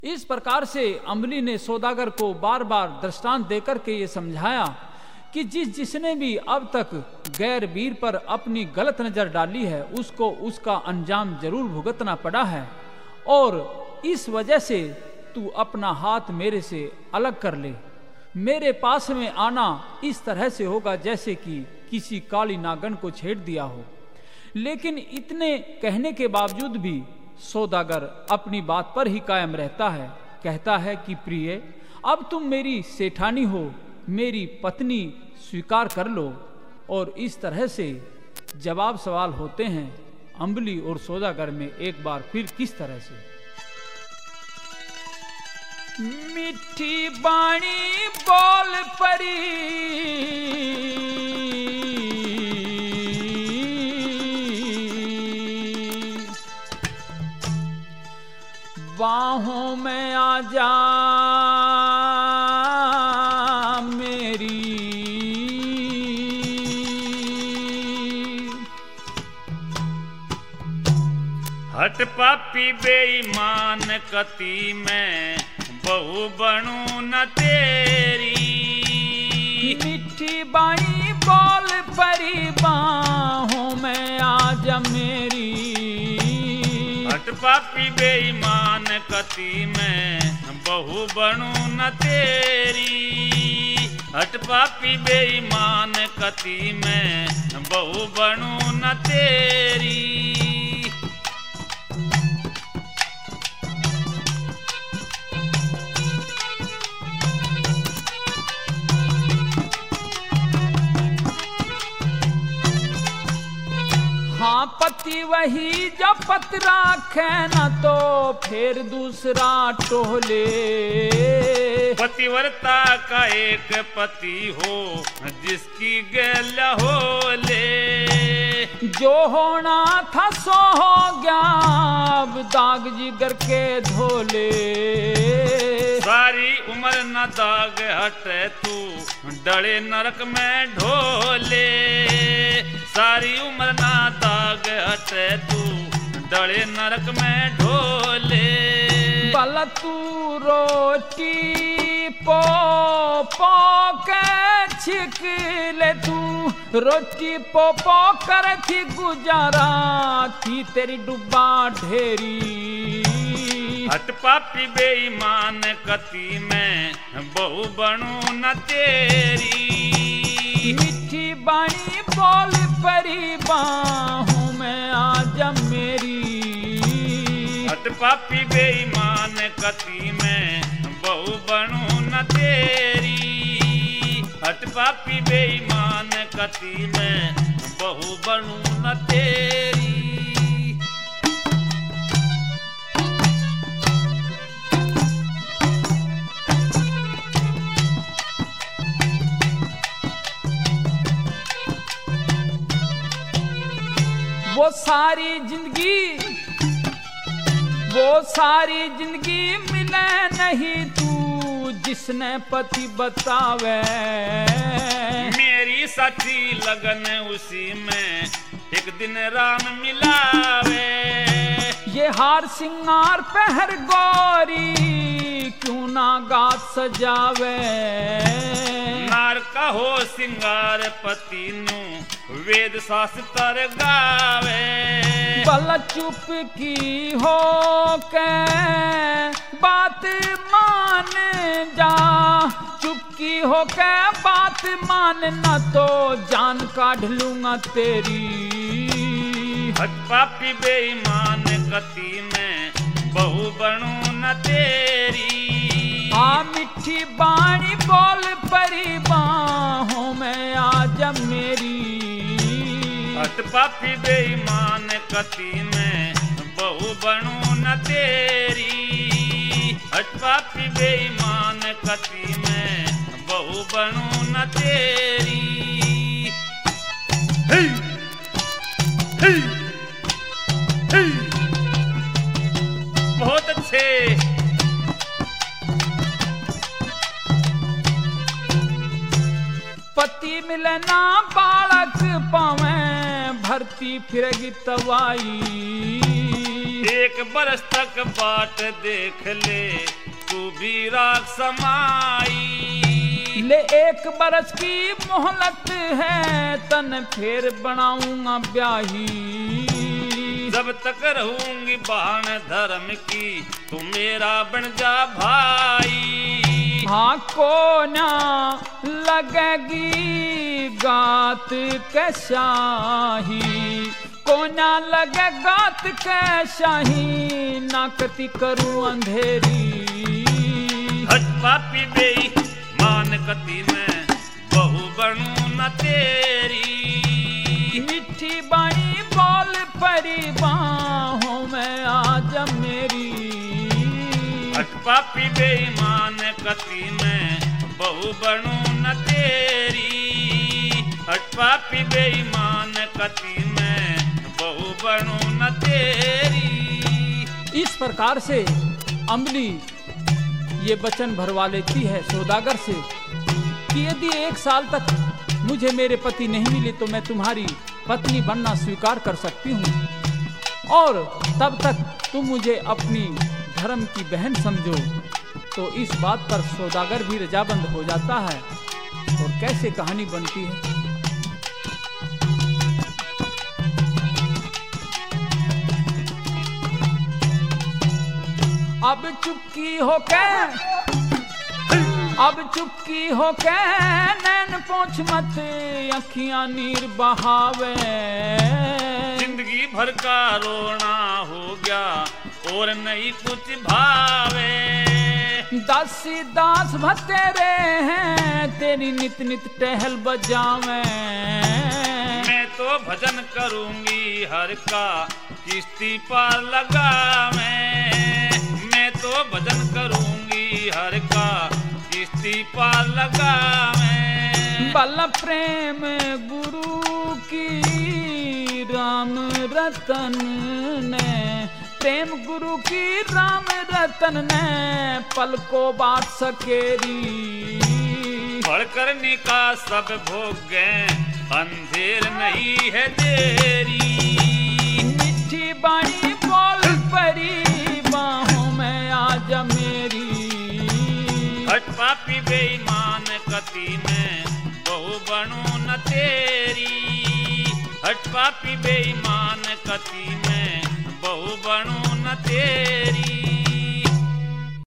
इस प्रकार से अम्बली ने सौदागर को बार बार दृष्टांत देकर के ये समझाया कि जिसने भी अब तक गैर वीर पर अपनी गलत नजर डाली है उसको उसका अंजाम जरूर भुगतना पड़ा है, और इस वजह से तू अपना हाथ मेरे से अलग कर ले। मेरे पास में आना इस तरह से होगा जैसे कि किसी काली नागन को छेड़ दिया हो। लेकिन इतने कहने के बावजूद भी सौदागर अपनी बात पर ही कायम रहता है। कहता है कि प्रिय, अब तुम मेरी सेठानी हो, मेरी पत्नी स्वीकार कर लो। और इस तरह से जवाब सवाल होते हैं अम्बली और सौदागर में एक बार फिर किस तरह से। मिठी बाणी बोल परी बाहों में आ जा मेरी, हट पापी बेईमान कति में बहु बनू न तेरी। मिठी बाणी बोल परी बाहों में आ जा मेरी, हट पापी बेईमान कति में बहु बनू न तेरी। हट पापी बेईमान कति में बहु बनू न तेरी। हाँ पति वही जब पत राखे न तो फिर दूसरा टोले। पतिव्रता का एक पति हो जिसकी गैल हो ले। जो होना था सो हो गया अब दाग जिगर के धोले। सारी उम्र न दाग हटे तू डले नरक में ढोले। सारी उम्र ना दाग हटे तू डले नरक में ढोले। बल तू रोटी पो के छिक ले, तू रोटी पो कर थी गुजारा थी तेरी डुब्बा ढेरी। हट पापी बेईमान कति में बहु बनू न तेरी। मिठी बाणी बोल परी बाहों में आ जा मेरी। हट पापी बेईमान कति में बहु बनू न तेरी। हट पापी बेईमान कति में बहु बनू न तेरी। वो सारी जिंदगी मिले नहीं तू जिसने पति बतावे। मेरी सच्ची लगन उसी में एक दिन राम मिलावे। ये हार सिंगार पहर गौरी क्यों ना गात सजावे। नार कहो सिंगार पति नु वेद शास्त्र गावे। बल चुप की हो के बात मान जा, चुप की हो के बात मान न तो जान काढ़ लूंगा तेरी। हट पापी बेईमान कति में बहु बनू न तेरी। आ मिठी बाणी बोल परी बाहों में आ जा मेरी। हट पापी बेईमान कति में बहु बनू न तेरी। हट पापी बेईमान कति में बहु बनू न तेरी। हे हे हे बहुत अच्छे। पति मिले ना बालक पावे भरती फिरेगी तवाई। एक बरस तक बाट देख ले तू भी राख समाई। ले 1 बरस की मोहलत है तन फिर बनाऊंगा ब्याही। जब तक रहूंगी बहन धर्म की तू मेरा बन जा भाई। हाँ को ना लगेगी गात के शाही, को ना लगे गात के शाही, ना कति करूं अंधेरी। हट पापी बेई मान कति में बहू बनू न तेरी। मिठी बाणी बोल परी बाहों में आज मेरी। हट पापी बेईमान कति में बहू बनू न तेरी। हट पापी बेईमान कति में बहू बनू न तेरी। इस प्रकार से अम्बली ये वचन भरवा लेती है सौदागर से कि यदि 1 साल तक मुझे मेरे पति नहीं मिले तो मैं तुम्हारी पत्नी बनना स्वीकार कर सकती हूँ और तब तक तुम मुझे अपनी धर्म की बहन समझो। तो इस बात पर सौदागर भी रजामंद हो जाता है और कैसे कहानी बनती है। अब चुपकी हो के नैन पोंछ मत अखियां नीर बहावे। जिंदगी भर का रोना हो गया और नहीं कुछ भावे। दासी दास भतेरे हैं तेरी नित नित टहल बजावे। मैं तो भजन करूंगी हर का किस्ती पार लगावे। मैं तो भजन करूंगी हर का किस्ती पार लगावे। बल प्रेम गुरु की राम रतन ने, प्रेम गुरु की राम रतन ने पल को बात सकेरी। फल करने का सब भोग गए अंधेर नहीं है देरी। मिठी बाणी बोल परी बाहों में आज मेरी। हट पापी बेईमान कति में बहू बनू न तेरी। हट पापी बेईमान कति में बहू बनू न तेरी।